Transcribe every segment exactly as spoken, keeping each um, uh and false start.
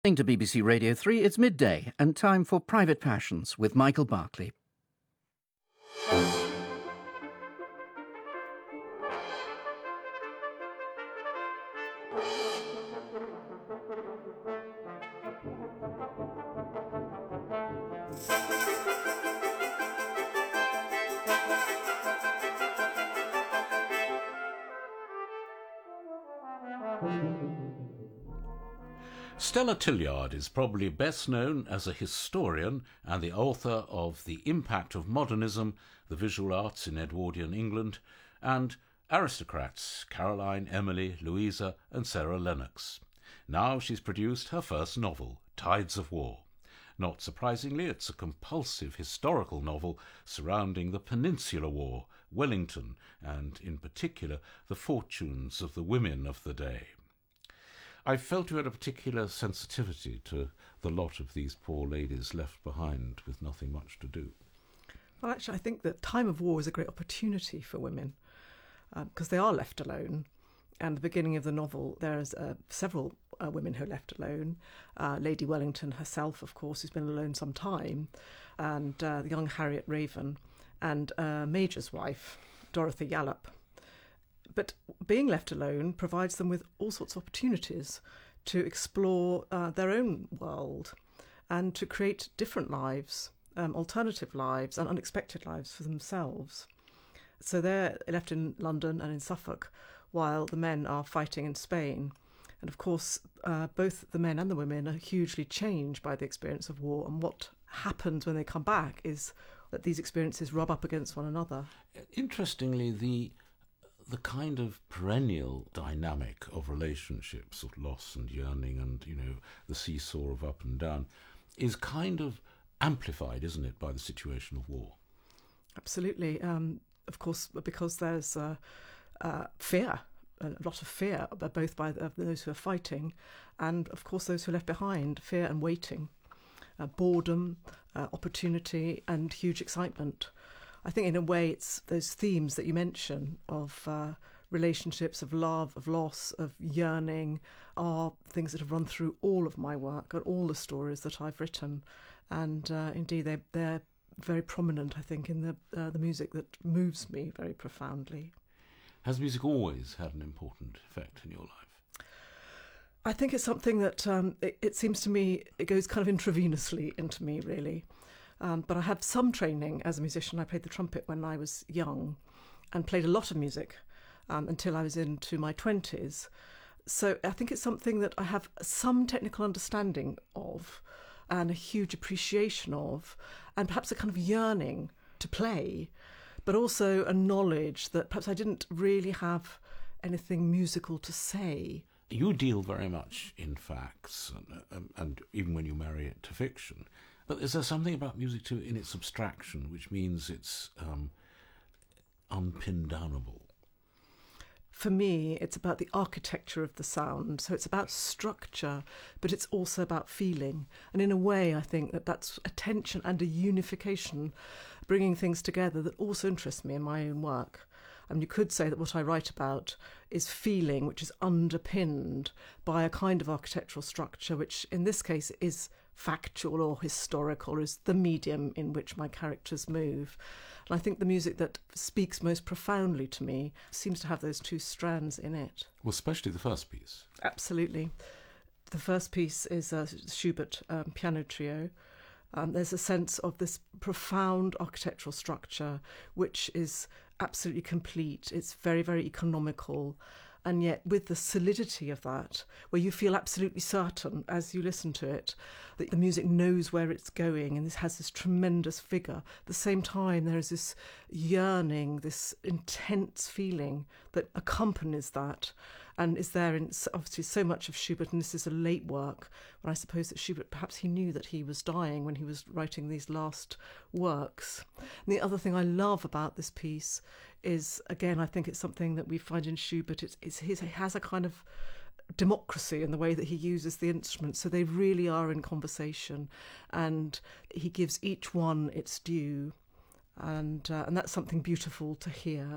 Listening to B B C Radio three, it's midday and time for Private Passions with Michael Barclay. Stella Tilliard is probably best known as a historian and the author of The Impact of Modernism, The Visual Arts in Edwardian England, and Aristocrats, Caroline, Emily, Louisa and Sarah Lennox. Now she's produced her first novel, Tides of War. Not surprisingly, it's a compulsive historical novel surrounding the Peninsular War, Wellington, and in particular the fortunes of the women of the day. I felt you had a particular sensitivity to the lot of these poor ladies left behind with nothing much to do. Well, actually, I think that time of war is a great opportunity for women because um, they are left alone. And at the beginning of the novel, there's uh, several uh, women who are left alone. Uh, Lady Wellington herself, of course, who's been alone some time, and uh, the young Harriet Raven, and uh, Major's wife, Dorothy Yallop. But being left alone provides them with all sorts of opportunities to explore uh, their own world and to create different lives, um, alternative lives and unexpected lives for themselves. So they're left in London and in Suffolk while the men are fighting in Spain. And of course, uh, both the men and the women are hugely changed by the experience of war. And what happens when they come back is that these experiences rub up against one another. Interestingly, the the kind of perennial dynamic of relationships, of loss and yearning and, you know, the seesaw of up and down is kind of amplified, isn't it, by the situation of war? Absolutely. Um, of course, because there's uh, uh, fear, a lot of fear, both by the, those who are fighting and, of course, those who are left behind, fear and waiting, uh, boredom, uh, opportunity and huge excitement. I think in a way it's those themes that you mention of uh, relationships, of love, of loss, of yearning are things that have run through all of my work and all the stories that I've written. And uh, indeed, they, they're very prominent, I think, in the, uh, the music that moves me very profoundly. Has music always had an important effect in your life? I think it's something that um, it, it seems to me, it goes kind of intravenously into me, really. Um, but I have some training as a musician. I played the trumpet when I was young and played a lot of music um, until I was into my twenties. So I think it's something that I have some technical understanding of and a huge appreciation of, and perhaps a kind of yearning to play, but also a knowledge that perhaps I didn't really have anything musical to say. You deal very much in facts, and, and even when you marry it to fiction. But is there something about music too in its abstraction, which means it's um, unpin-downable? For me, it's about the architecture of the sound. So it's about structure, but it's also about feeling. And in a way, I think that that's a tension and a unification, bringing things together that also interests me in my own work. I mean, you could say that what I write about is feeling, which is underpinned by a kind of architectural structure, which in this case is factual or historical, or is the medium in which my characters move. And I think the music that speaks most profoundly to me seems to have those two strands in it. Well, especially the first piece. Absolutely. The first piece is a Schubert um, piano trio. Um, there's a sense of this profound architectural structure, which is absolutely complete. It's very, very economical. And yet with the solidity of that, where you feel absolutely certain as you listen to it, that the music knows where it's going and this has this tremendous vigour. At the same time, there is this yearning, this intense feeling that accompanies that and is there in obviously so much of Schubert, and this is a late work, when I suppose that Schubert, perhaps he knew that he was dying when he was writing these last works. And the other thing I love about this piece is, again, I think it's something that we find in Schubert, it's, it's his, he has a kind of democracy in the way that he uses the instruments, so they really are in conversation, and he gives each one its due, and uh, and that's something beautiful to hear.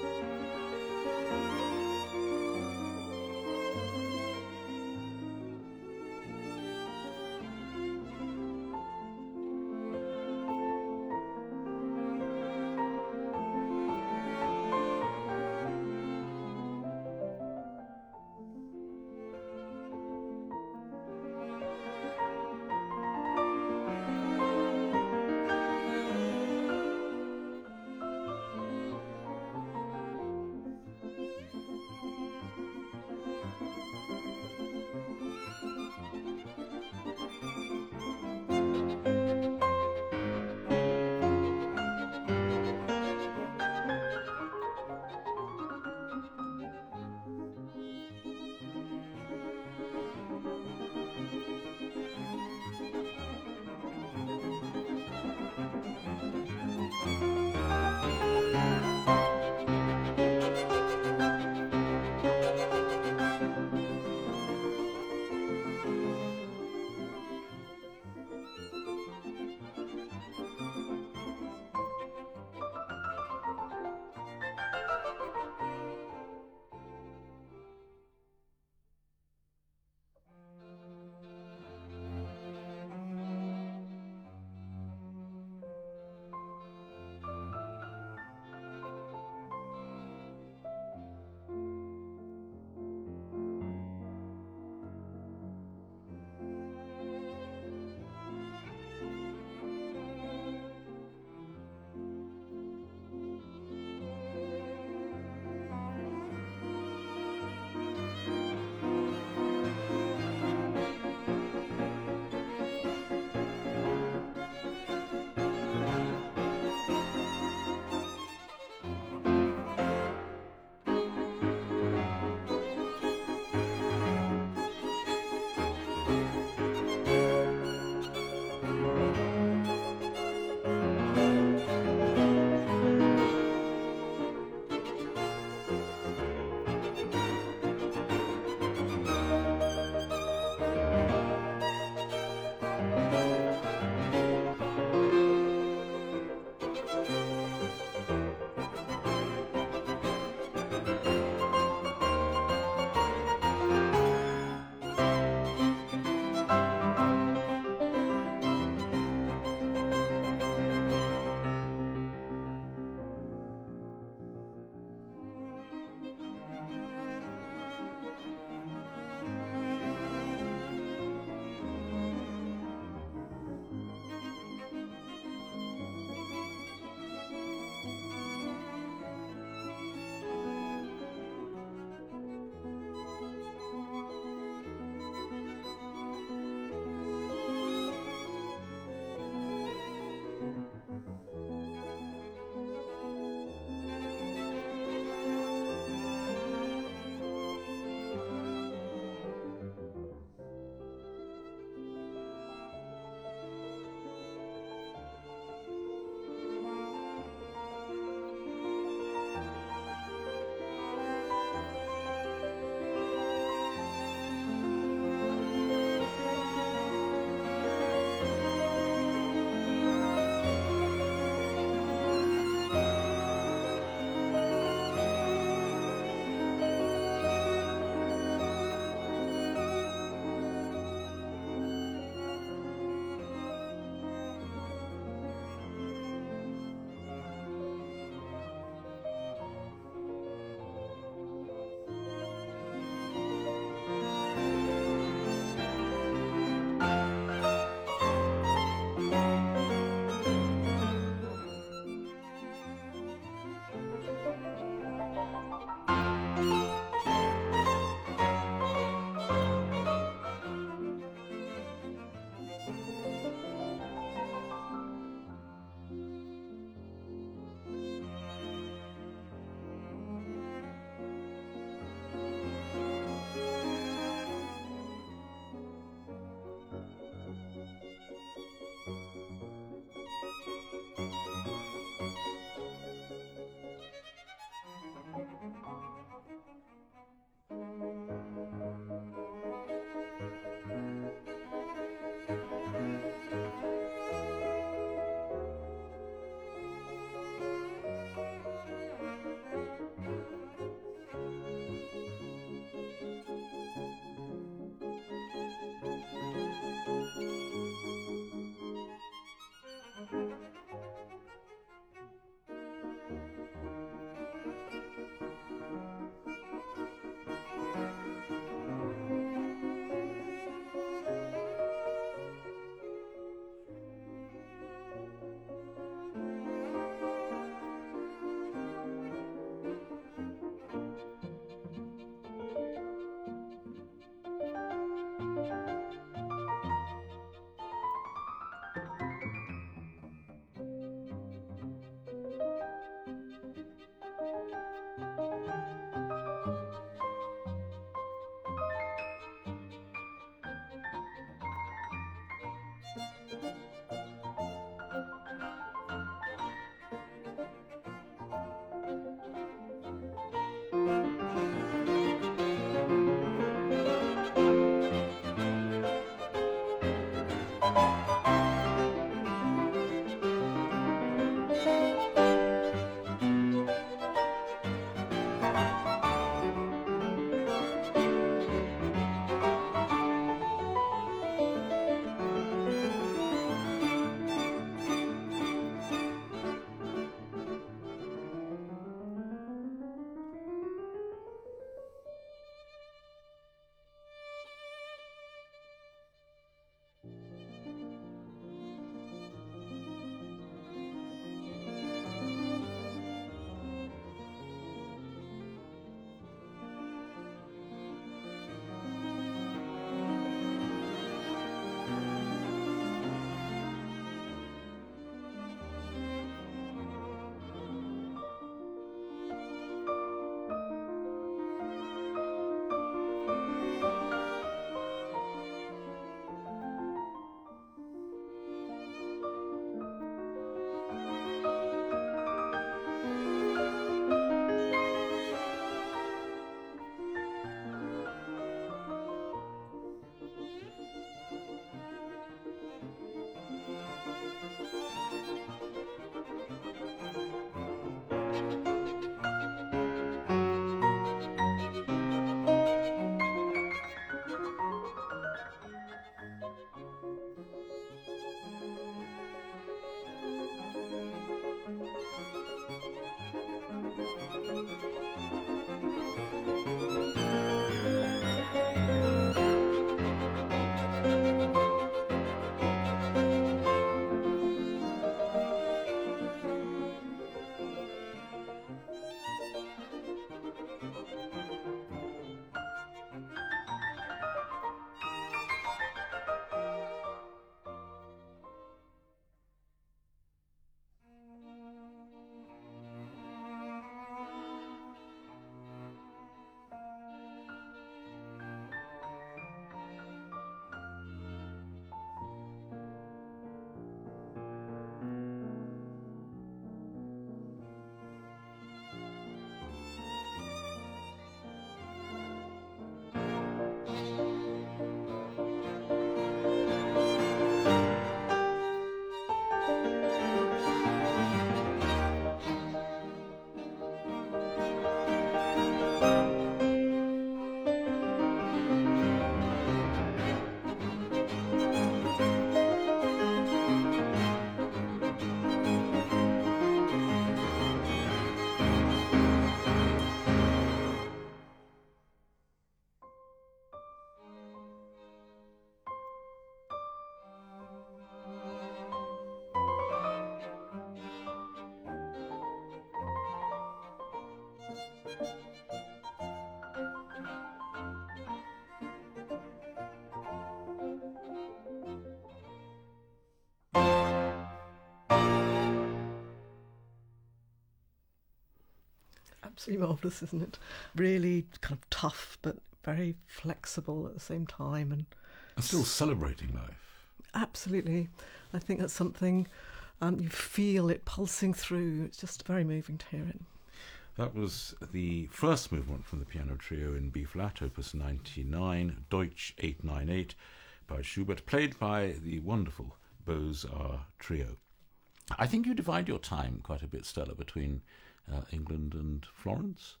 absolutely marvellous, isn't it? Really kind of tough, but very flexible at the same time. And And still celebrating life. Absolutely. I think that's something um, you feel it pulsing through. It's just very moving to hear it. That was the first movement from the piano trio in B flat, opus ninety-nine, Deutsch eight ninety-eight, by Schubert, played by the wonderful Beaux-Arts trio. I think you divide your time quite a bit, Stella, between uh, England and Florence.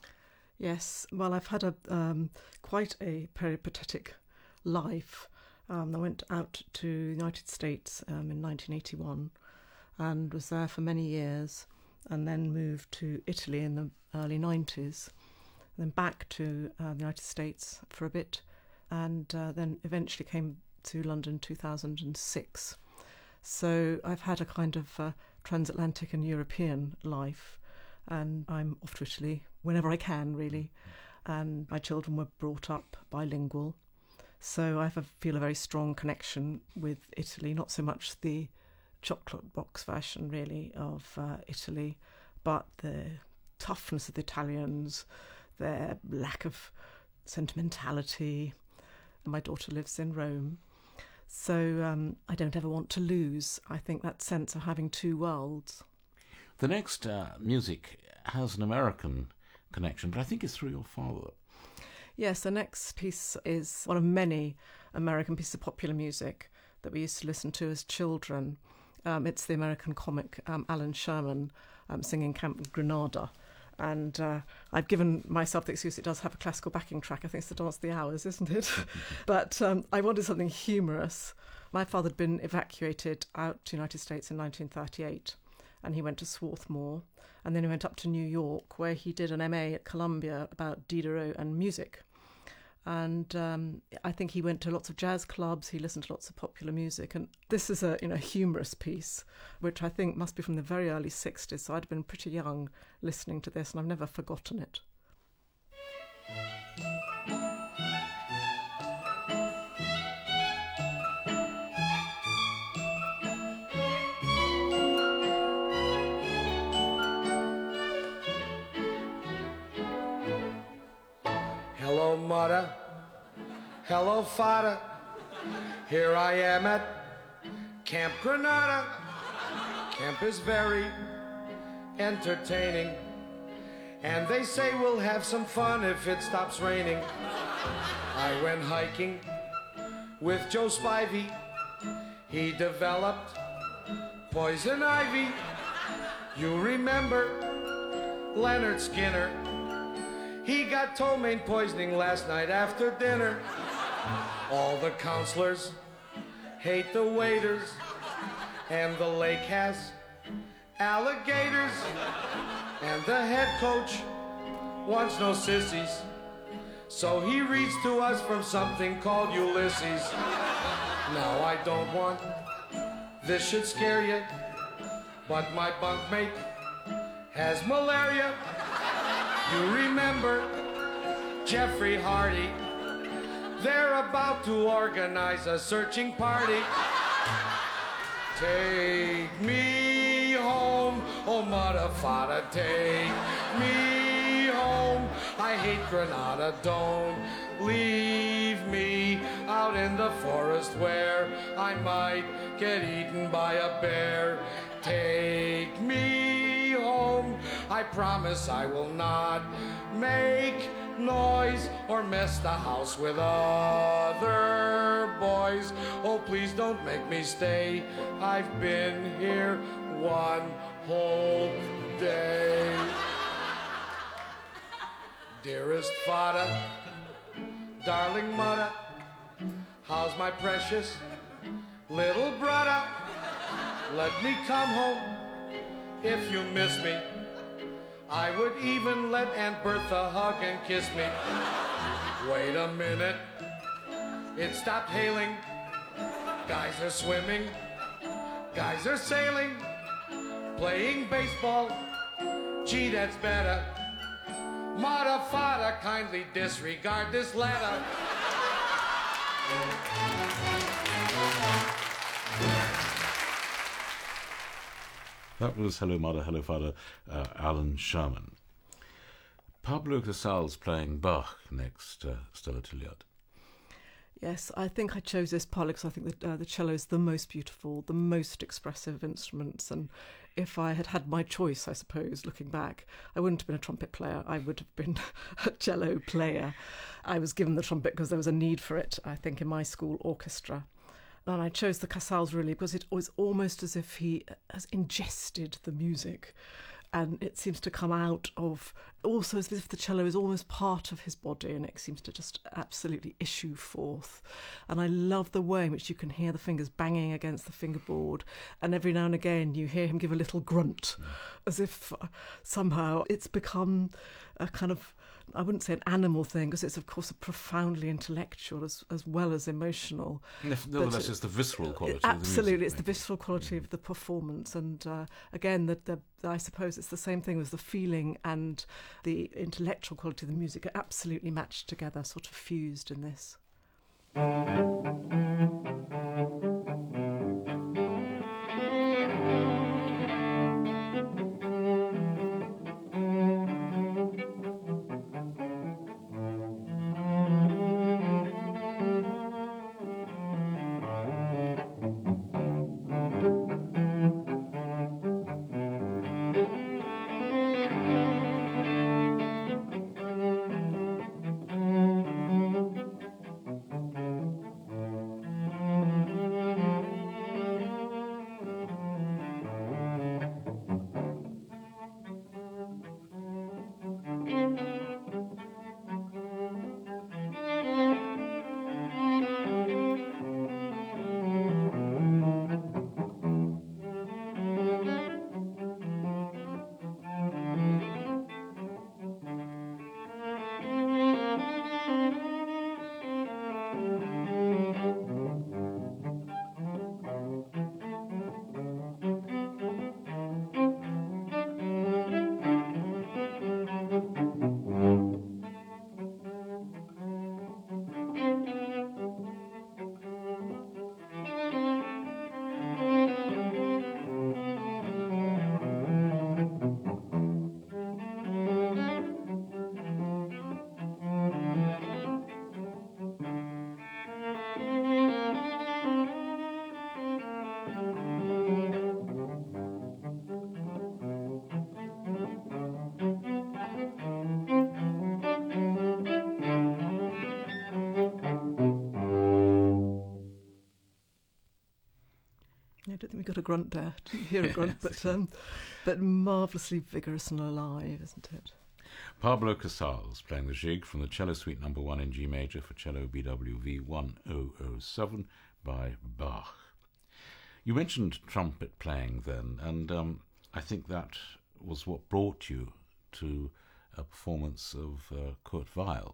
Yes, well, I've had a um, quite a peripatetic life. Um, I went out to the United States um, in nineteen eighty-one and was there for many years, and then moved to Italy in the early nineties, then back to uh, the United States for a bit, and uh, then eventually came to London in two thousand six. So I've had a kind of uh, transatlantic and European life, and I'm off to Italy whenever I can, really. And my children were brought up bilingual, so I have a, feel a very strong connection with Italy, not so much the chocolate box version, really, of uh, Italy, but the toughness of the Italians, their lack of sentimentality. My daughter lives in Rome, so um, I don't ever want to lose, I think, that sense of having two worlds. The next uh, music has an American connection, but I think it's through your father. Yes, the next piece is one of many American pieces of popular music that we used to listen to as children. Um, it's the American comic um, Alan Sherman um, singing Camp Granada. And uh, I've given myself the excuse it does have a classical backing track. I think it's the Dance of the Hours, isn't it? But um, I wanted something humorous. My father had been evacuated out to the United States in nineteen thirty-eight, and he went to Swarthmore. And then he went up to New York, where he did an M A at Columbia about Diderot and music. And um, I think he went to lots of jazz clubs, he listened to lots of popular music. And this is a you know humorous piece, which I think must be from the very early sixties. So I'd been pretty young listening to this, and I've never forgotten it. Hello, mother. Hello, father. Here I am at Camp Granada. Camp is very entertaining, and they say we'll have some fun if it stops raining. I went hiking with Joe Spivey. He developed poison ivy. You remember Leonard Skinner? He got ptomaine poisoning last night after dinner. All the counselors hate the waiters, and the lake has alligators, and the head coach wants no sissies, so he reads to us from something called Ulysses. Now I don't want this should scare you, but my bunkmate has malaria. You remember Jeffrey Hardy? They're about to organize a searching party. Take me home, oh mother, father, take me home. I hate Granada, don't leave me out in the forest where I might get eaten by a bear. Take me home, I promise I will not make noise or mess the house with other boys. Oh, please don't make me stay. I've been here one whole day. Dearest father, darling mother, how's my precious little brother? Let me come home if you miss me. I would even let Aunt Bertha hug and kiss me. Wait a minute, it stopped hailing. Guys are swimming, guys are sailing, playing baseball. Gee, that's better. Mother, father, kindly disregard this letter. That was Hello Mother, Hello Father, uh, Alan Sherman. Pablo Casals playing Bach next, uh, Stella Tilliard. Yes, I think I chose this partly because I think that uh, the cello is the most beautiful, the most expressive of instruments. And if I had had my choice, I suppose, looking back, I wouldn't have been a trumpet player. I would have been a cello player. I was given the trumpet because there was a need for it, I think, in my school orchestra. And I chose the Casals really because it was almost as if he has ingested the music. And it seems to come out of, also as if the cello is almost part of his body, and it seems to just absolutely issue forth. And I love the way in which you can hear the fingers banging against the fingerboard, and every now and again you hear him give a little grunt, mm. as if uh, somehow it's become a kind of, I wouldn't say an animal thing, because it's of course a profoundly intellectual as as well as emotional. Nevertheless, it's the visceral quality. Absolutely, of the music, it's the visceral quality mm. of the performance, and uh, again, the, the I suppose it's the same thing as the feeling and the intellectual quality of the music are absolutely matched together, sort of fused in this. I don't think we got a grunt there. Didn't hear a grunt, but um, but marvellously vigorous and alive, isn't it? Pablo Casals playing the Jig from the Cello Suite Number One in G major for cello B W V one thousand seven by Bach. You mentioned trumpet playing then, and um, I think that was what brought you to a performance of uh, Kurt Weill.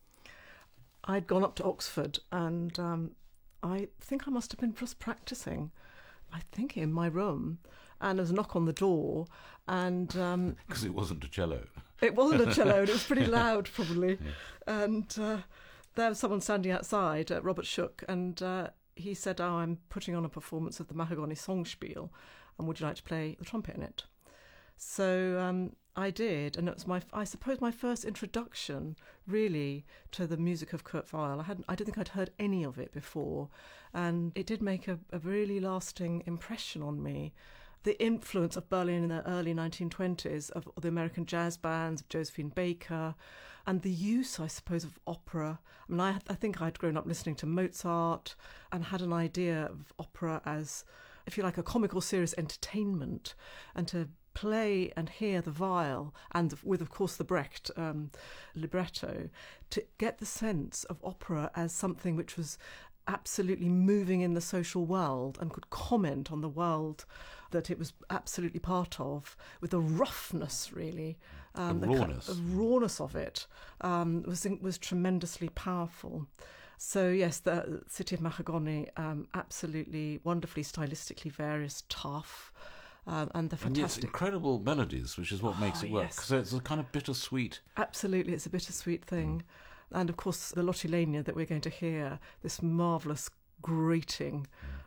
I'd gone up to Oxford, and um, I think I must have been just practising. I think in my room, and there was a knock on the door, and um, because it wasn't a cello. It wasn't a cello, and it was pretty loud, probably. Yeah. And uh, there was someone standing outside, uh, Robert Shook, and uh, he said, "Oh, I'm putting on a performance of the Mahagoni Songspiel, and would you like to play the trumpet in it?" So um, I did, and it was my, I suppose, my first introduction, really, to the music of Kurt Weill. I hadn't, I don't think I'd heard any of it before, and it did make a, a really lasting impression on me. The influence of Berlin in the early nineteen twenties, of the American jazz bands, of Josephine Baker, and the use, I suppose, of opera. I mean, I, I think I'd grown up listening to Mozart and had an idea of opera as, if you like, a comical, serious entertainment, and to play and hear the Weill, and with, of course, the Brecht um, libretto, to get the sense of opera as something which was absolutely moving in the social world and could comment on the world that it was absolutely part of, with the roughness, really, um, the the rawness, kind of rawness of it um, was was tremendously powerful. So yes, the City of Mahagoni, um, absolutely wonderfully stylistically various, tough, um, and the fantastic, and yes, incredible melodies, which is what oh, makes it work. Yes. So it's a kind of bittersweet. Absolutely, it's a bittersweet thing. Mm. And of course, the Lottilenia that we're going to hear, this marvellous, grating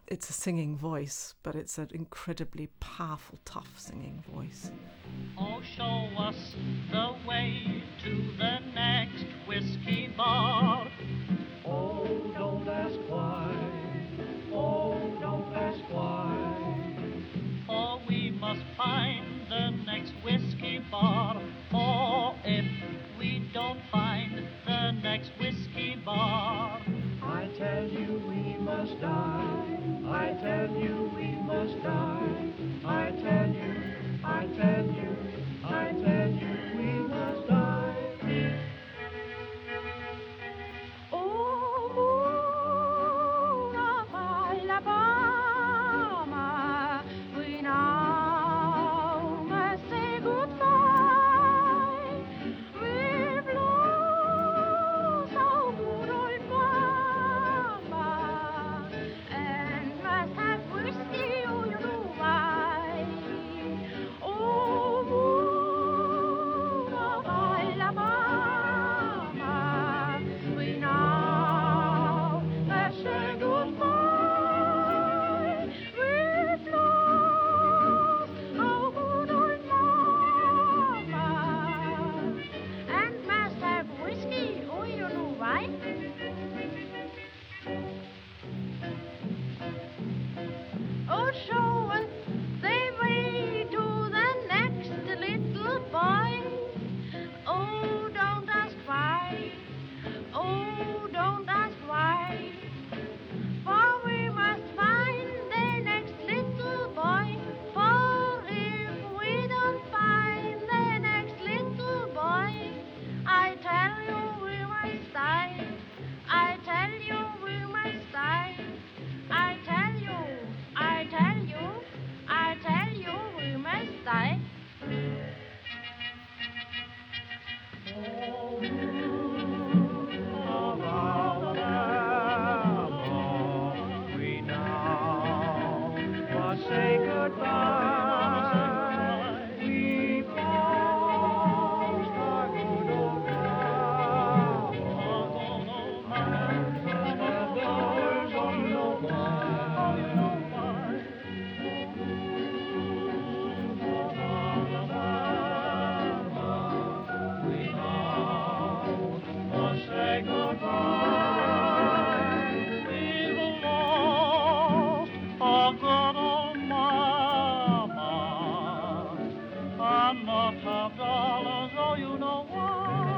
it's a singing voice, but it's an incredibly powerful, tough singing voice. Oh, show us the way to the next whiskey bar. Oh, don't ask why. Oh, don't ask why. For we must find the next whiskey bar. For if we don't find the next whiskey bar, I tell you we must die. I tell you we must die. I tell you, I tell you, I tell you we must die. Oh, moon of Alabama, we now must say goodbye. We've lost our good old mama, and must have whiskey, oh, you know why. Oh, moon of Alabama, we now must say goodbye. We've lost our good old mama, and must have whiskey, oh, you know why. Oh, show us the way to the next little boy. Oh, don't ask why. Oh, don't ask why. For we must find the next little boy. For if we don't find the next little boy, I tell you we must die. I tell you we must die. I tell you, I tell you, I tell you we must die. We now must say goodbye. We've lost our good old We now must say goodbye. We've lost our good old mama, and must have dollars, oh, you know why.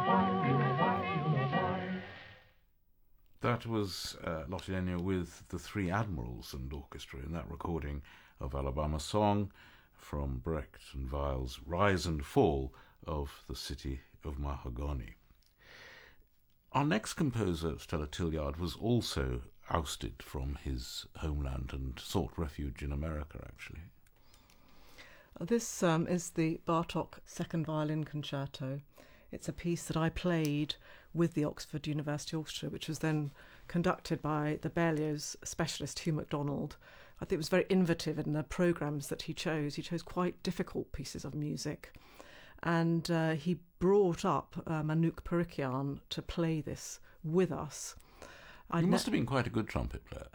That was uh, Lottie Lenya with the Three Admirals and Orchestra in that recording of Alabama Song from Brecht and Weil's Rise and Fall of the City of Mahagoni. Our next composer, Stella Tilliard, was also ousted from his homeland and sought refuge in America, actually. This um, is the Bartók Second Violin Concerto. It's a piece that I played with the Oxford University Orchestra, which was then conducted by the Berlioz specialist Hugh MacDonald. I think it was very innovative in the programmes that he chose. He chose quite difficult pieces of music. And uh, he brought up uh, Manouche Parikian to play this with us. I You ne- must have been quite a good trumpet player.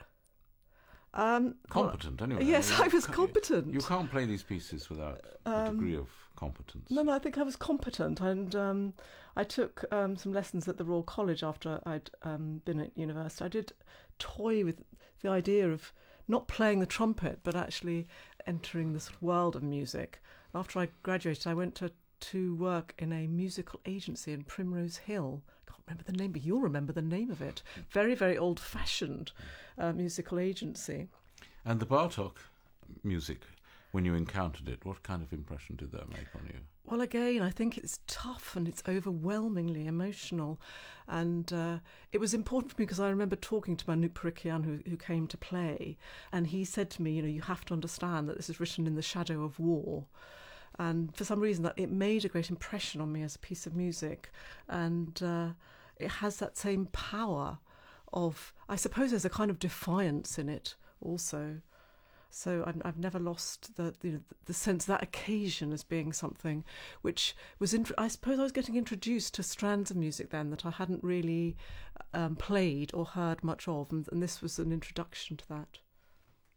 Um, Competent, well, anyway. Yes, You I was can't- competent. You can't play these pieces without a degree of competence. No, no, I think I was competent, and um, I took um, some lessons at the Royal College after I'd um, been at university. I did toy with the idea of not playing the trumpet, but actually entering this world of music. After I graduated, I went to, to work in a musical agency in Primrose Hill. I can't remember the name, but you'll remember the name of it. Very, very old-fashioned uh, musical agency. And the Bartók music, when you encountered it, what kind of impression did that make on you? Well, again, I think it's tough and it's overwhelmingly emotional. And uh, it was important for me because I remember talking to Manouche Parikian, who, who came to play, and he said to me, you know, you have to understand that this is written in the shadow of war. And for some reason, that it made a great impression on me as a piece of music. And uh, it has that same power of, I suppose there's a kind of defiance in it also. So I've, I've never lost the, the the sense of that occasion as being something which was, int- I suppose I was getting introduced to strands of music then that I hadn't really um, played or heard much of, and, and this was an introduction to that.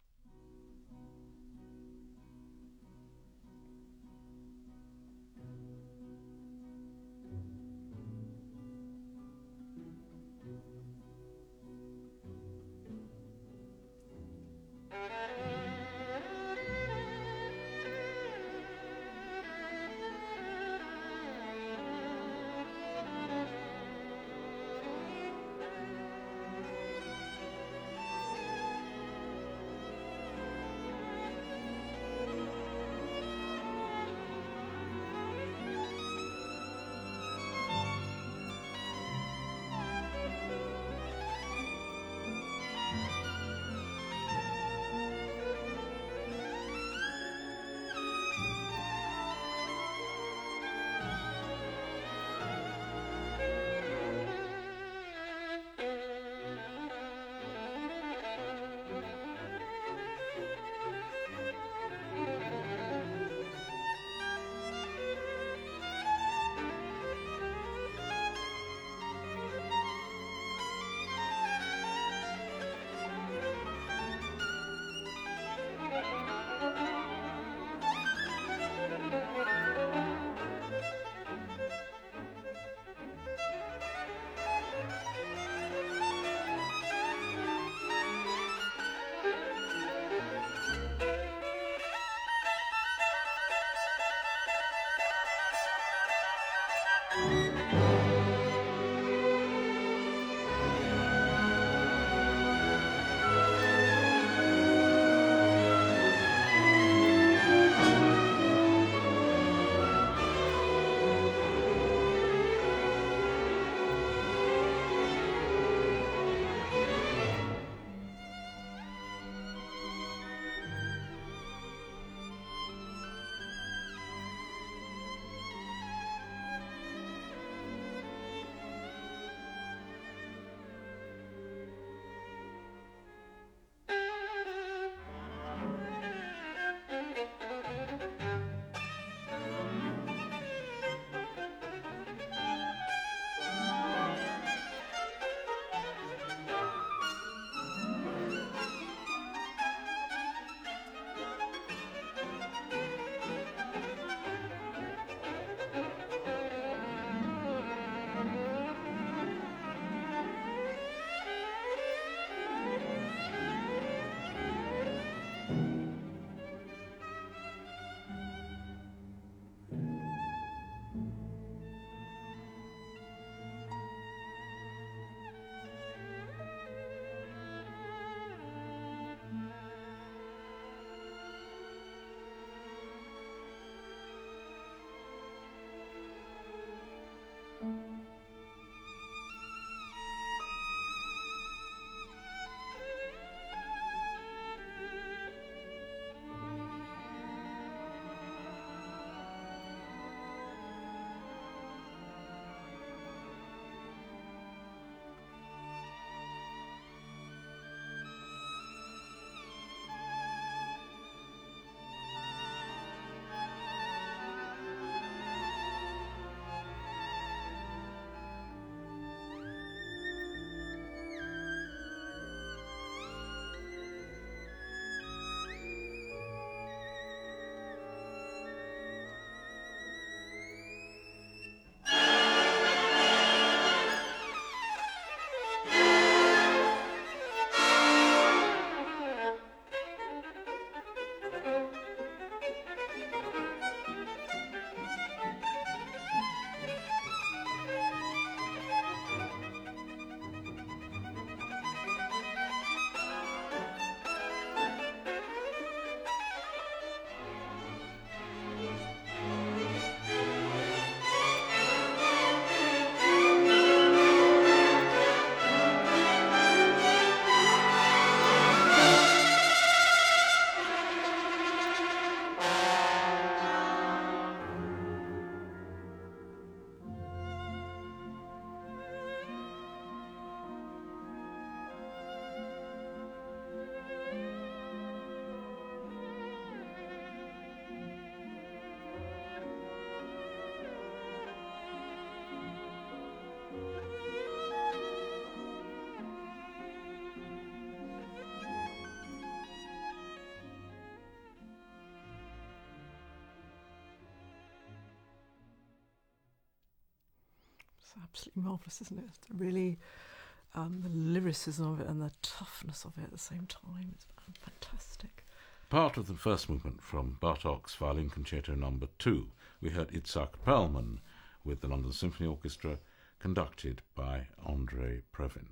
absolutely marvellous, isn't it? It's really, um, the lyricism of it and the toughness of it at the same time. It's fantastic. Part of the first movement from Bartók's Violin Concerto Number Two, we heard Itzhak Perlman with the London Symphony Orchestra, conducted by André Previn.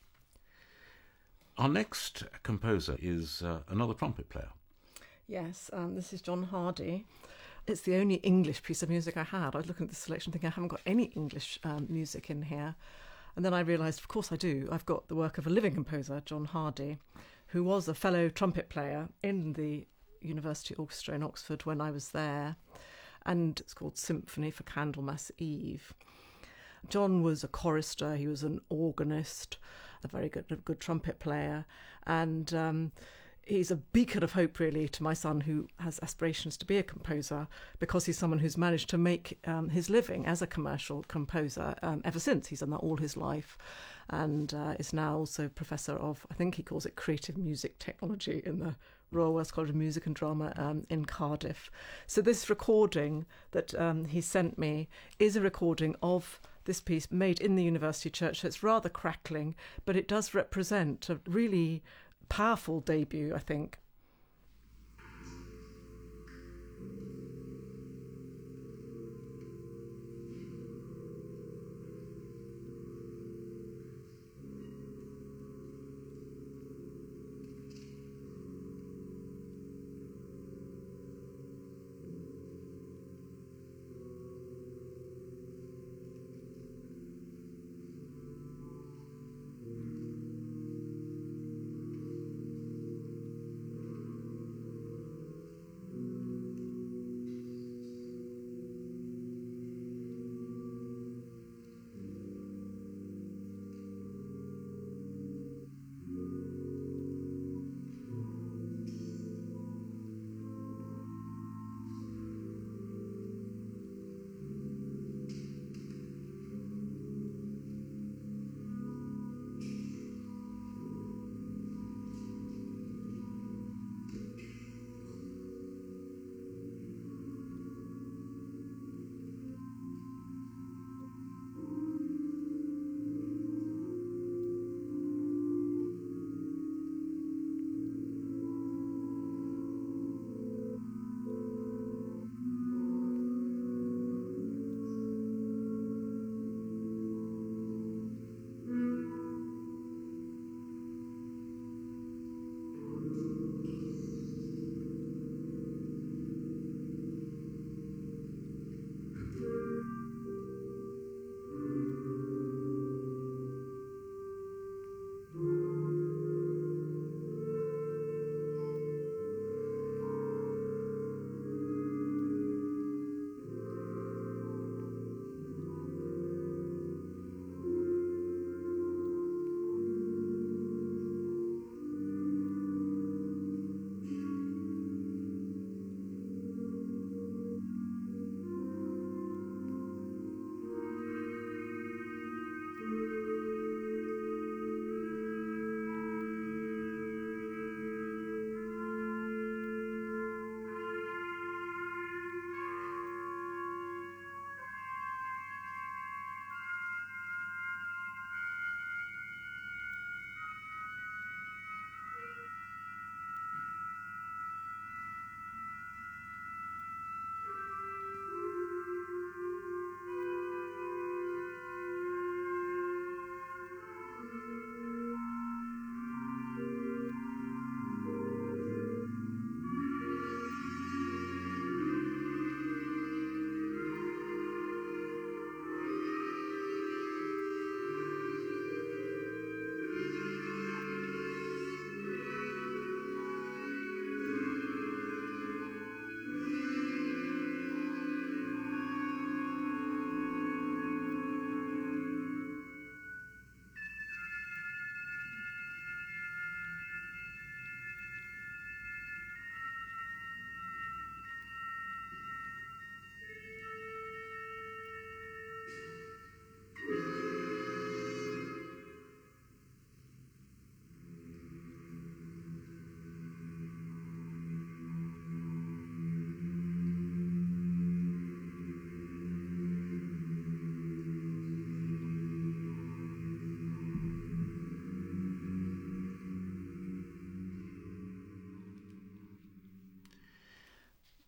Our next composer is uh, another trumpet player. Yes, um, this is John Hardy. It's the only English piece of music I had. I was looking at the selection thinking I haven't got any English um, music in here. And then I realised, of course I do. I've got the work of a living composer, John Hardy, who was a fellow trumpet player in the University Orchestra in Oxford when I was there. And it's called Symphony for Candlemas Eve. John was a chorister, he was an organist, a very good, good trumpet player. And um, he's a beacon of hope, really, to my son, who has aspirations to be a composer, because he's someone who's managed to make um, his living as a commercial composer um, ever since. He's done that all his life, and uh, is now also professor of, I think he calls it creative music technology in the Royal Welsh College of Music and Drama um, in Cardiff. So this recording that um, he sent me is a recording of this piece made in the University Church. So it's rather crackling, but it does represent a really powerful debut, I think.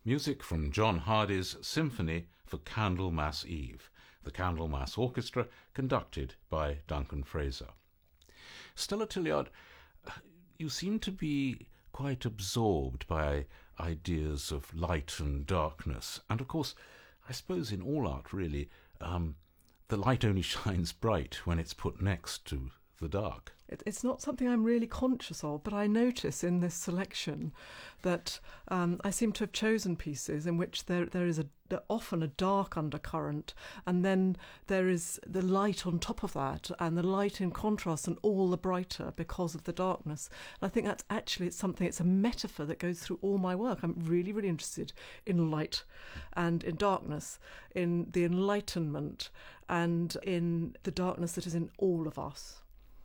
music from John Hardy's Symphony for Candlemas Eve, the Candlemas Orchestra conducted by Duncan Fraser. Stella Tilliard, you seem to be quite absorbed by ideas of light and darkness, and of course, I suppose in all art really, um, the light only shines bright when it's put next to the dark. It, it's not something I'm really conscious of, but I notice in this selection that um, I seem to have chosen pieces in which there there is a often a dark undercurrent, and then there is the light on top of that, and the light in contrast, and all the brighter because of the darkness. And I think that's actually it's something. It's a metaphor that goes through all my work. I'm really, really interested in light, and in darkness, in the enlightenment, and in the darkness that is in all of us.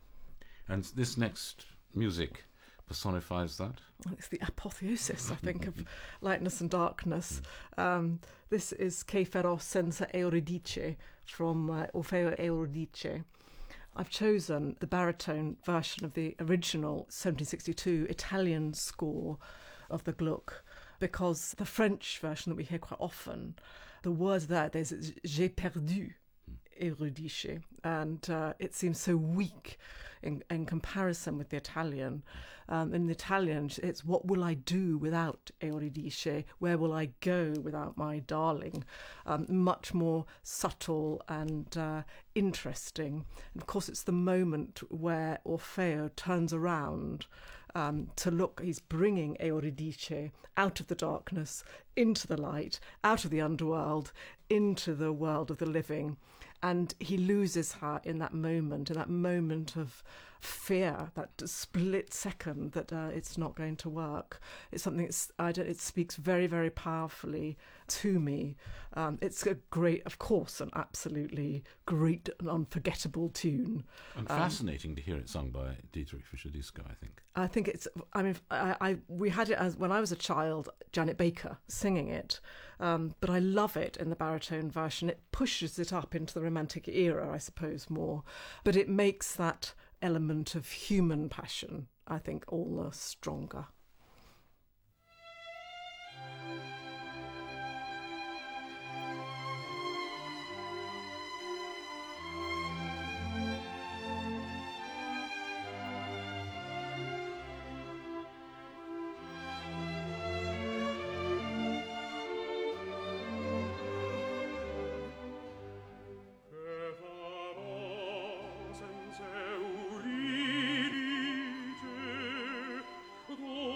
And this next music personifies that? Well, it's the apotheosis, I think, of lightness and darkness. Um, this is Che farò senza Euridice from uh, Orfeo e Euridice. I've chosen the baritone version of the original seventeen sixty-two Italian score of the Gluck because the French version that we hear quite often, the words there, there's J'ai perdu Euridice, and uh, it seems so weak in, in comparison with the Italian. Um, in the Italian, it's what will I do without Euridice? Where will I go without my darling? Um, much more subtle and uh, interesting. And of course, it's the moment where Orfeo turns around Um, to look. He's bringing Euridice out of the darkness, into the light, out of the underworld, into the world of the living. And he loses her in that moment, in that moment of fear, that split second that uh, it's not going to work. It's something, it's, I don't, it speaks very, very powerfully to me. Um, it's a great, of course, an absolutely great and unforgettable tune. And Um, fascinating to hear it sung by Dietrich Fischer-Dieskau, I think. I think it's, I mean, I, I we had it as, when I was a child, Janet Baker singing it, um, but I love it in the baritone version. It pushes it up into the Romantic era, I suppose, more, but it makes that element of human passion, I think, all the stronger. Senza Euridice,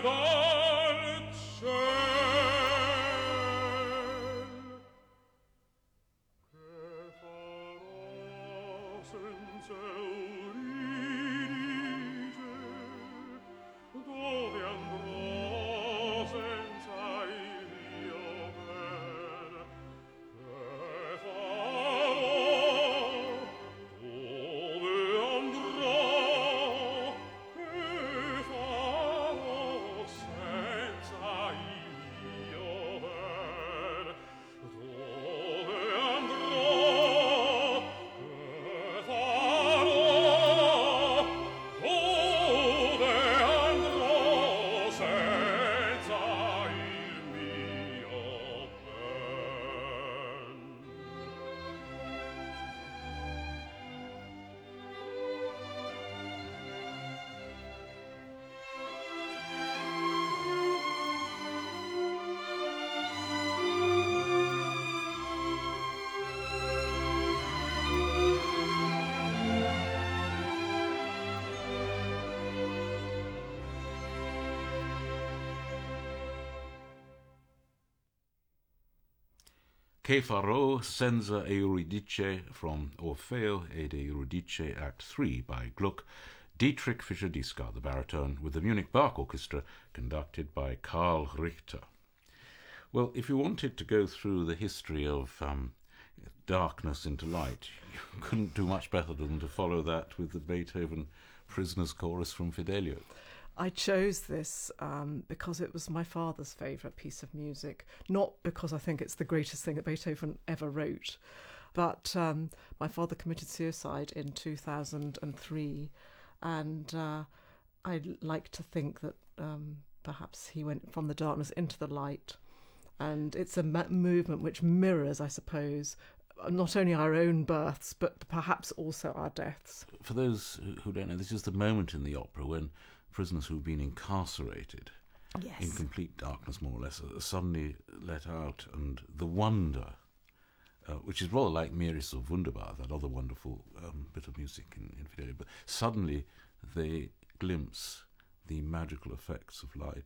Che farò senza Euridice from Orfeo ed Euridice Act three by Gluck, Dietrich Fischer-Dieskau, the baritone, with the Munich Bach Orchestra, conducted by Karl Richter. Well, if you wanted to go through the history of um, darkness into light, you couldn't do much better than to follow that with the Beethoven Prisoner's Chorus from Fidelio. I chose this um, because it was my father's favourite piece of music, not because I think it's the greatest thing that Beethoven ever wrote, but um, my father committed suicide in two thousand three, and uh, I like to think that um, perhaps he went from the darkness into the light, and it's a ma- movement which mirrors, I suppose, not only our own births, but perhaps also our deaths. For those who don't know, this is the moment in the opera when prisoners who've been incarcerated yes. in complete darkness, more or less, are suddenly let out, and the wonder, uh, which is rather like Miris of Wunderbar, that other wonderful um, bit of music in, in Fidelio, but suddenly they glimpse the magical effects of light.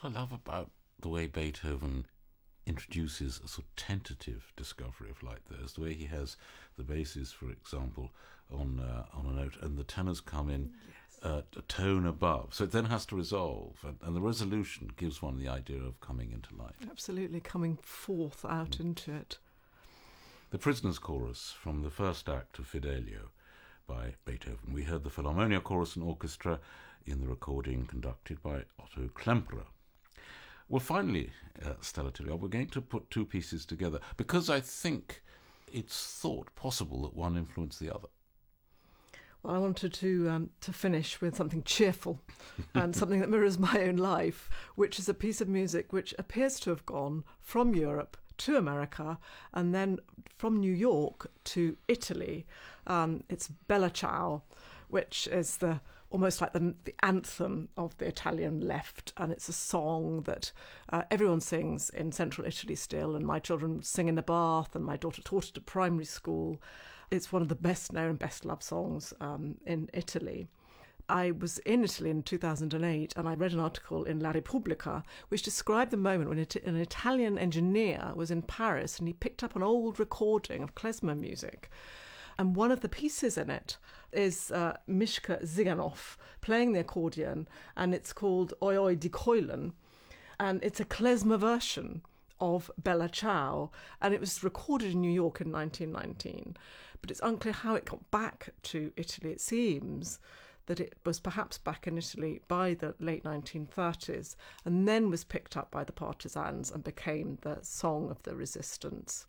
I love about the way Beethoven introduces a sort of tentative discovery of light there is the way he has the basses, for example, on uh, on a note, and the tenors come in yes. uh, a tone above. So it then has to resolve, and, and the resolution gives one the idea of coming into light. Absolutely, coming forth out mm. into it. The Prisoner's Chorus from the first act of Fidelio by Beethoven. We heard the Philharmonia Chorus and Orchestra in the recording conducted by Otto Klemperer. Well, finally, uh, Stella Tilliard, we're going to put two pieces together because I think it's thought possible that one influenced the other. Well, I wanted to um, to finish with something cheerful and something that mirrors my own life, which is a piece of music which appears to have gone from Europe to America and then from New York to Italy. Um, it's Bella Ciao, which is the almost like the, the anthem of the Italian left, and it's a song that uh, everyone sings in central Italy still, and my children sing in the bath, and my daughter taught it at primary school. It's one of the best known, best loved songs um, in Italy. I was in Italy in two thousand eight, and I read an article in La Repubblica which described the moment when it, an Italian engineer was in Paris and he picked up an old recording of klezmer music. And one of the pieces in it is uh, Mishka Ziganov playing the accordion, and it's called Oi Oi di Keulen, and it's a klezmer version of Bella Ciao, and it was recorded in New York in nineteen nineteen. But it's unclear how it got back to Italy. It seems that it was perhaps back in Italy by the late nineteen thirties, and then was picked up by the partisans and became the song of the resistance.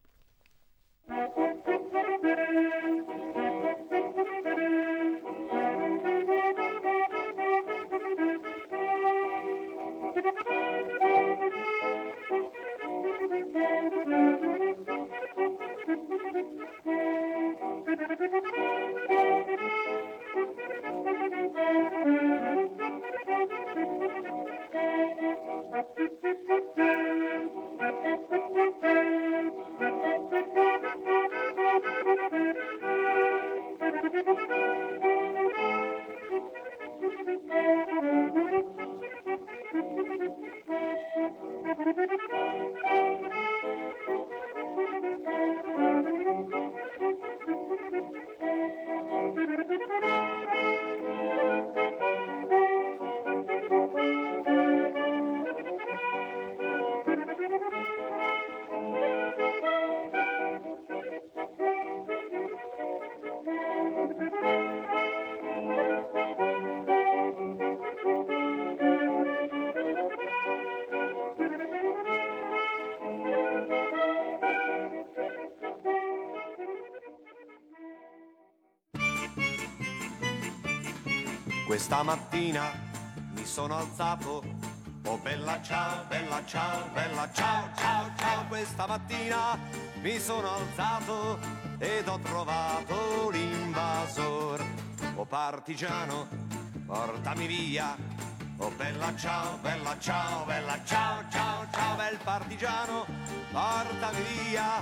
Questa mattina mi sono alzato, oh bella ciao, bella ciao, bella ciao, ciao, ciao. Questa mattina mi sono alzato ed ho trovato l'invasor. Oh partigiano, portami via, oh bella ciao, bella ciao, bella ciao, ciao, ciao. Bel partigiano, portami via,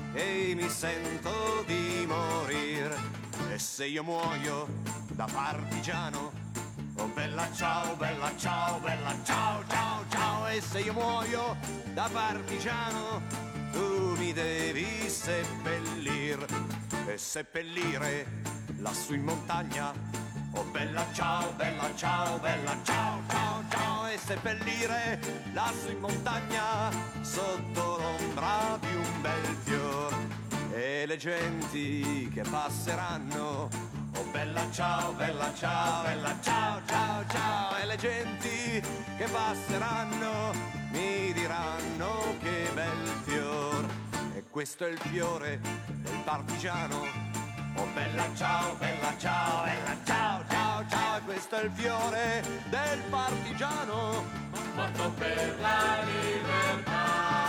e mi sento di morir. E se io muoio da partigiano, oh bella ciao, bella ciao, bella ciao, ciao, ciao. E se io muoio da partigiano, tu mi devi seppellir. E seppellire lassù in montagna, oh bella ciao, bella ciao, bella ciao, ciao, ciao. E seppellire lassù in montagna, sotto l'ombra di un bel fior. E le genti che passeranno, oh bella ciao, bella ciao, bella ciao, ciao, ciao. E le genti che passeranno mi diranno che bel fior. E questo è il fiore del partigiano, oh bella ciao, bella ciao, bella ciao, ciao, ciao. E questo è il fiore del partigiano, morto per la libertà.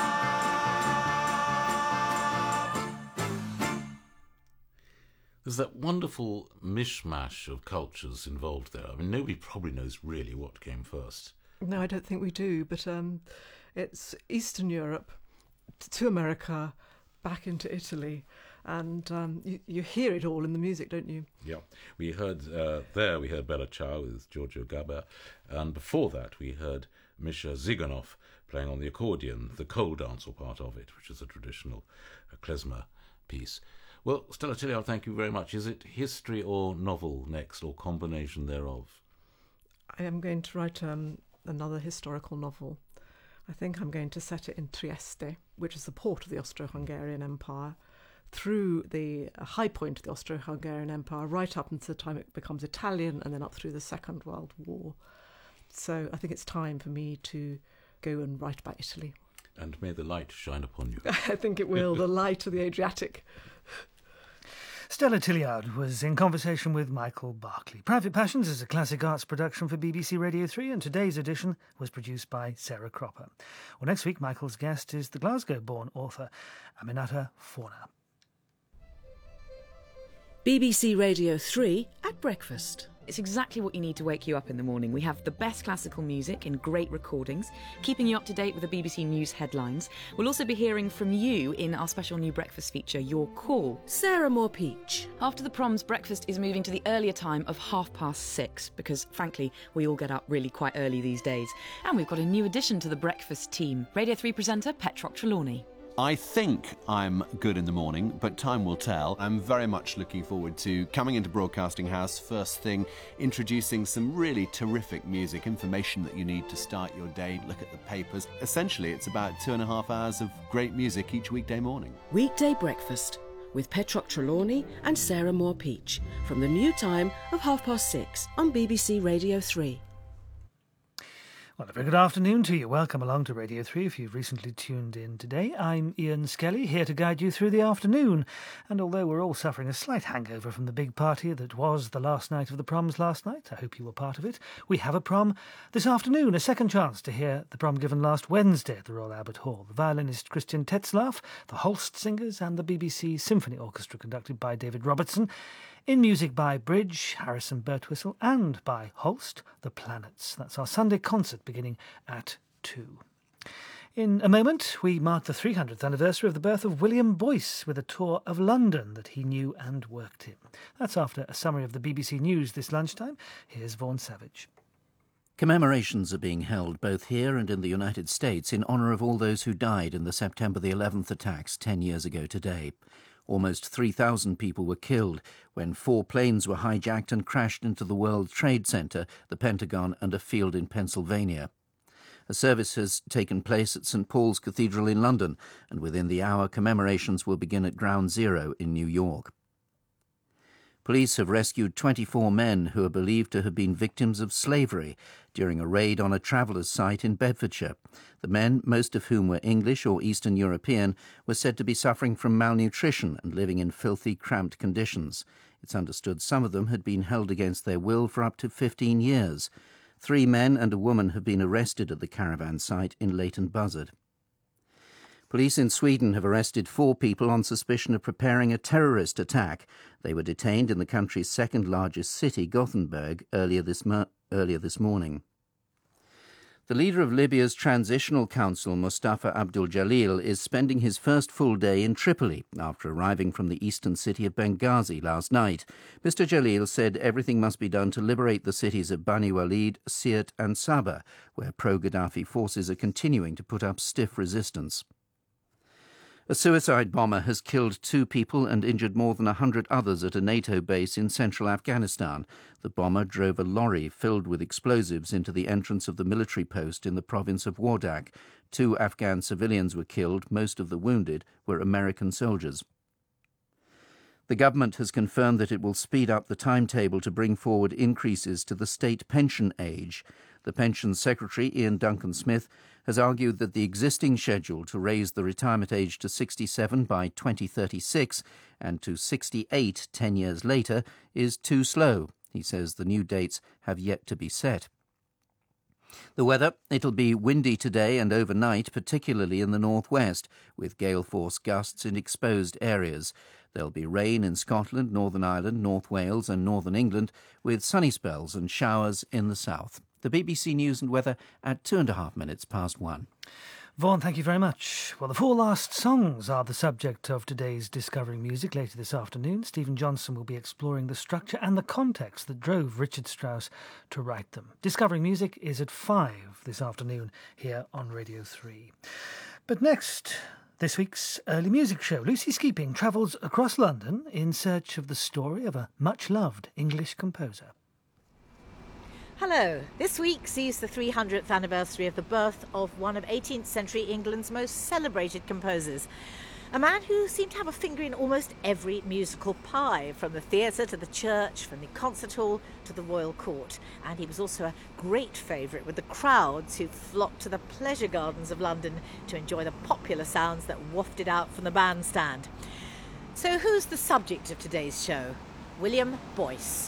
There's that wonderful mishmash of cultures involved there. I mean, nobody probably knows really what came first. No, I don't think we do, but um, it's Eastern Europe to America, back into Italy, and um, you, you hear it all in the music, don't you? Yeah. We heard uh, there, we heard Bella Ciao with Giorgio Gaber, and before that we heard Misha Ziganov playing on the accordion, the coal dance or part of it, which is a traditional uh, klezmer piece. Well, Stella Tilliard, thank you very much. Is it history or novel next, or combination thereof? I am going to write um, another historical novel. I think I'm going to set it in Trieste, which is the port of the Austro-Hungarian Empire, through the high point of the Austro-Hungarian Empire, right up until the time it becomes Italian, and then up through the Second World War. So I think it's time for me to go and write about Italy. And may the light shine upon you. I think it will, the light of the Adriatic. Stella Tilliard was in conversation with Michael Barclay. Private Passions is a classic arts production for B B C Radio three, and today's edition was produced by Sarah Cropper. Well, next week, Michael's guest is the Glasgow-born author Aminata Forna. B B C Radio three at breakfast. It's exactly what you need to wake you up in the morning. We have the best classical music in great recordings, keeping you up to date with the B B C News headlines. We'll also be hearing from you in our special new breakfast feature, Your Call. Sarah Moore-Peach. After the proms, breakfast is moving to the earlier time of half past six, because, frankly, we all get up really quite early these days. And we've got a new addition to the breakfast team, Radio three presenter Petroc Trelawney. I think I'm good in the morning, but time will tell. I'm very much looking forward to coming into Broadcasting House first thing, introducing some really terrific music, information that you need to start your day, look at the papers. Essentially, it's about two and a half hours of great music each weekday morning. Weekday breakfast with Petroc Trelawney and Sarah Moore-Peach from the new time of half past six on B B C Radio three. Well, a very good afternoon to you. Welcome along to Radio three if you've recently tuned in today. I'm Ian Skelly, here to guide you through the afternoon. And although we're all suffering a slight hangover from the big party that was the last night of the proms last night, I hope you were part of it, we have a prom this afternoon, a second chance to hear the prom given last Wednesday at the Royal Albert Hall. The violinist Christian Tetzlaff, the Holst Singers and the B B C Symphony Orchestra conducted by David Robertson. In music by Bridge, Harrison Birtwistle, and by Holst, The Planets. That's our Sunday concert beginning at two. In a moment, we mark the three hundredth anniversary of the birth of William Boyce with a tour of London that he knew and worked in. That's after a summary of the B B C News this lunchtime. Here's Vaughan Savage. Commemorations are being held both here and in the United States in honour of all those who died in the September the eleventh attacks ten years ago today. Almost three thousand people were killed when four planes were hijacked and crashed into the World Trade Center, the Pentagon and a field in Pennsylvania. A service has taken place at Saint Paul's Cathedral in London, and within the hour commemorations will begin at Ground Zero in New York. Police have rescued twenty-four men who are believed to have been victims of slavery during a raid on a travellers' site in Bedfordshire. The men, most of whom were English or Eastern European, were said to be suffering from malnutrition and living in filthy, cramped conditions. It's understood some of them had been held against their will for up to fifteen years. Three men and a woman have been arrested at the caravan site in Leighton Buzzard. Police in Sweden have arrested four people on suspicion of preparing a terrorist attack. They were detained in the country's second-largest city, Gothenburg, earlier this, mo- earlier this morning. The leader of Libya's Transitional Council, Mustafa Abdul Jalil, is spending his first full day in Tripoli after arriving from the eastern city of Benghazi last night. Mister Jalil said everything must be done to liberate the cities of Bani Walid, Sirte and Saba, where pro-Gaddafi forces are continuing to put up stiff resistance. A suicide bomber has killed two people and injured more than a hundred others at a NATO base in central Afghanistan. The bomber drove a lorry filled with explosives into the entrance of the military post in the province of Wardak. Two Afghan civilians were killed. Most of the wounded were American soldiers. The government has confirmed that it will speed up the timetable to bring forward increases to the state pension age. The Pensions Secretary, Ian Duncan-Smith, has argued that the existing schedule to raise the retirement age to sixty-seven by twenty thirty-six and to sixty-eight ten years later is too slow. He says the new dates have yet to be set. The weather, it'll be windy today and overnight, particularly in the northwest, with gale force gusts in exposed areas. There'll be rain in Scotland, Northern Ireland, North Wales and Northern England, with sunny spells and showers in the south. The B B C News and Weather at two and a half minutes past one. Vaughan, thank you very much. Well, the four last songs are the subject of today's Discovering Music. Later this afternoon, Stephen Johnson will be exploring the structure and the context that drove Richard Strauss to write them. Discovering Music is at five this afternoon here on Radio three. But next, this week's early music show. Lucy Skeeping travels across London in search of the story of a much-loved English composer. Hello. This week sees the three hundredth anniversary of the birth of one of eighteenth century England's most celebrated composers. A man who seemed to have a finger in almost every musical pie, from the theatre to the church, from the concert hall to the royal court. And he was also a great favourite with the crowds who flocked to the pleasure gardens of London to enjoy the popular sounds that wafted out from the bandstand. So who's the subject of today's show? William Boyce.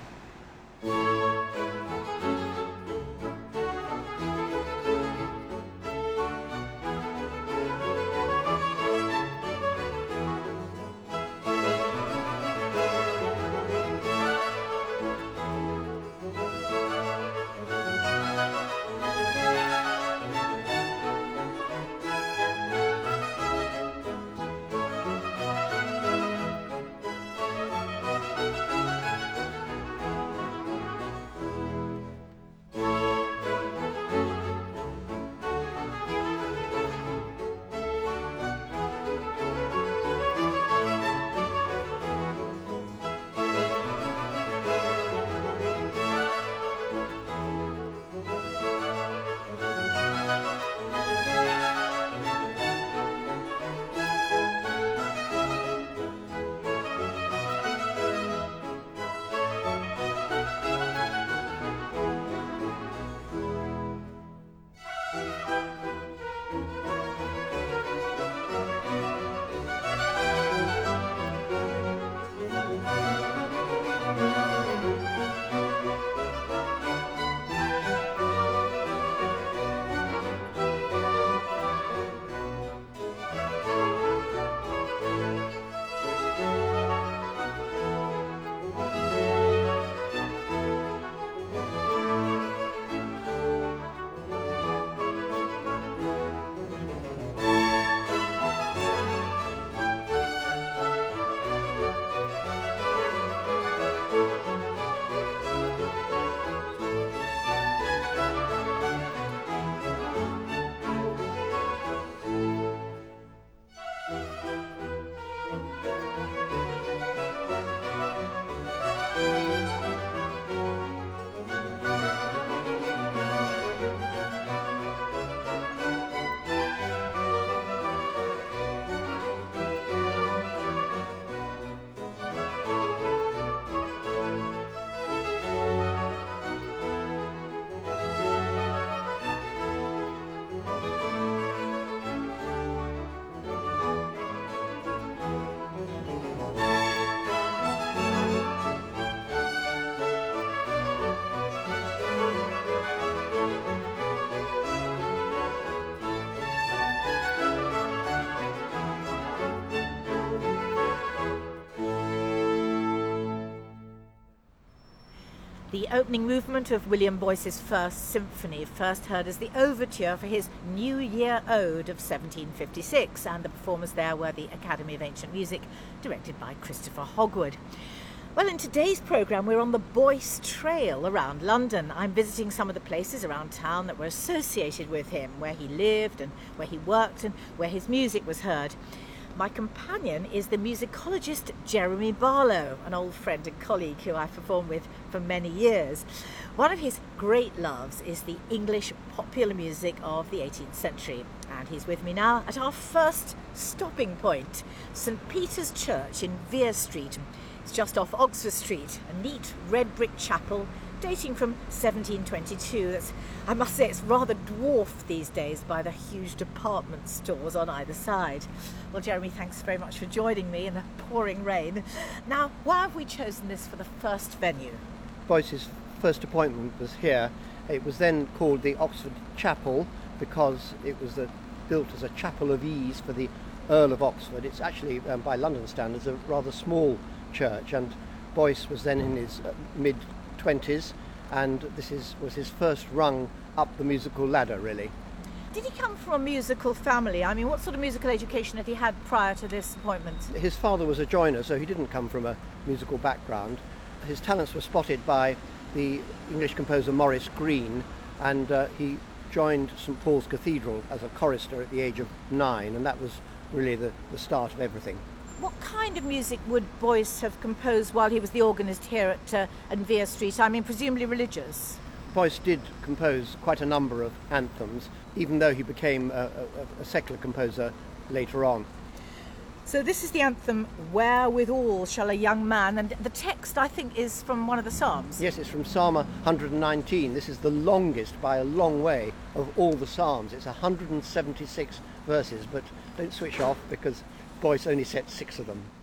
The opening movement of William Boyce's First Symphony, first heard as the overture for his New Year Ode of seventeen fifty-six, and the performers there were the Academy of Ancient Music, directed by Christopher Hogwood. Well, in today's programme, we're on the Boyce Trail around London. I'm visiting some of the places around town that were associated with him, where he lived and where he worked and where his music was heard. My companion is the musicologist Jeremy Barlow, an old friend and colleague who I've performed with for many years. One of his great loves is the English popular music of the eighteenth century, and he's with me now at our first stopping point, St Peter's Church in Vere Street. It's just off Oxford Street, a neat red brick chapel dating from seventeen twenty-two. That's, I must say, it's rather dwarfed these days by the huge department stores on either side. Well, Jeremy, thanks very much for joining me in the pouring rain. Now, why have we chosen this for the first venue? Boyce's first appointment was here. It was then called the Oxford Chapel because it was a, built as a chapel of ease for the Earl of Oxford. It's actually, um, by London standards, a rather small church, and Boyce was then in his uh, mid-twenties, and this is was his first rung up the musical ladder, really. Did he come from a musical family? I mean, what sort of musical education had he had prior to this appointment? His father was a joiner, so he didn't come from a musical background. His talents were spotted by the English composer Maurice Greene, and uh, he joined St Paul's Cathedral as a chorister at the age of nine, and that was really the, the start of everything. What kind of music would Boyce have composed while he was the organist here at uh, Envere Street? I mean, presumably religious. Boyce did compose quite a number of anthems, even though he became a, a, a secular composer later on. So this is the anthem, Wherewithal Shall a Young Man, and the text, I think, is from one of the Psalms. Yes, it's from Psalm one hundred nineteen. This is the longest, by a long way, of all the Psalms. It's one hundred seventy-six verses, but don't switch off because Boyce only set six of them.